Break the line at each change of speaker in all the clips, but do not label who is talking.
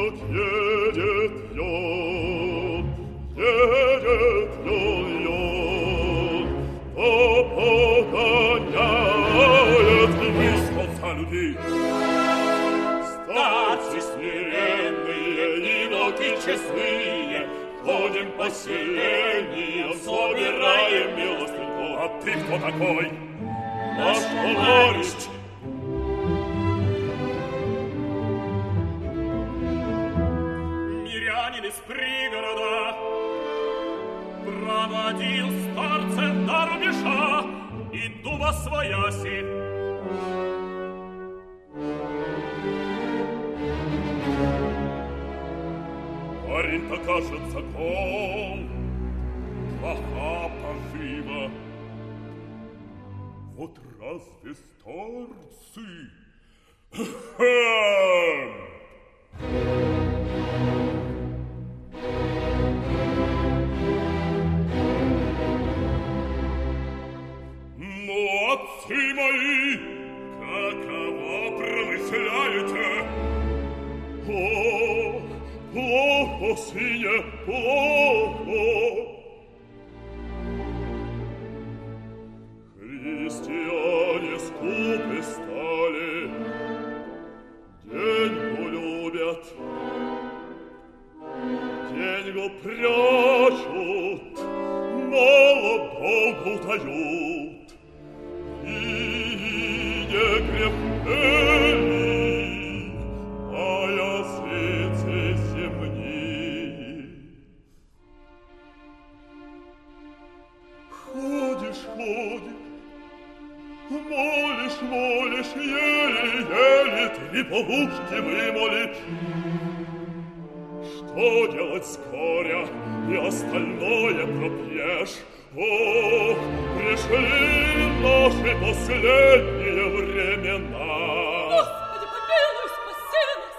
едет лен, то погоняет высоца людей. Старцы смиренные и волки честные, ходим по селениям, собираем милостыньку. А ты кто такой? Наш товарищ. Мирянин из пригорода проводил старцев до рубежа, иду во свояси. Парень-то, кажется, гол, плоха пожива. Вот разве старцы? Ну, отцы мои, каково промышляете? О, плохо, сыне, плохо. Христиане скупы стали, деньгу любят, деньгу прячут, мало Богу дают. И не крепкий, а языцы земни. Ходишь, молишь, еле-еле три полушки вымолишь. Что делать скоро, и остальное пропьешь? Ох, пришли наши последние времена.
Господи, помилуй, спаси нас!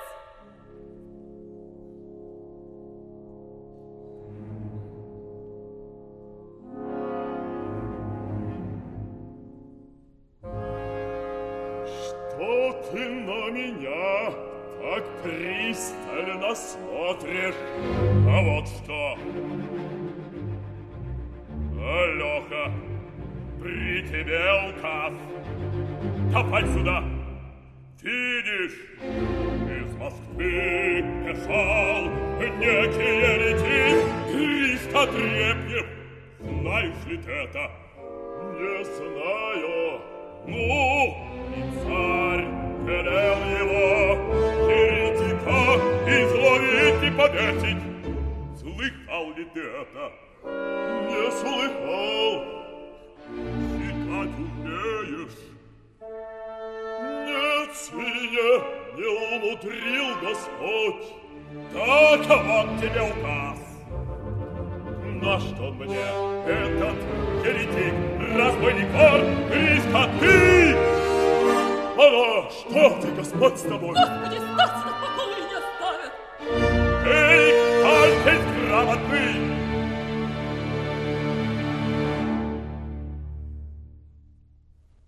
Что ты на меня так пристально смотришь? А вот что. Алёха, при тебе указ. Давай сюда. Видишь, из Москвы писал некий еретик Христа Трепьев. Знаешь ли ты это? Не знаю. Ну, и царь велел его еретика изловить и повесить. Слыхал ли ты это? Не слыхал. Читать умеешь? Нет, сыне, не умудрил Господь. Так, вот тебе указ. На что мне этот еретик, разбойник, вор, Христа, ты? Ага, что ты, Господь, с тобой?
Господи,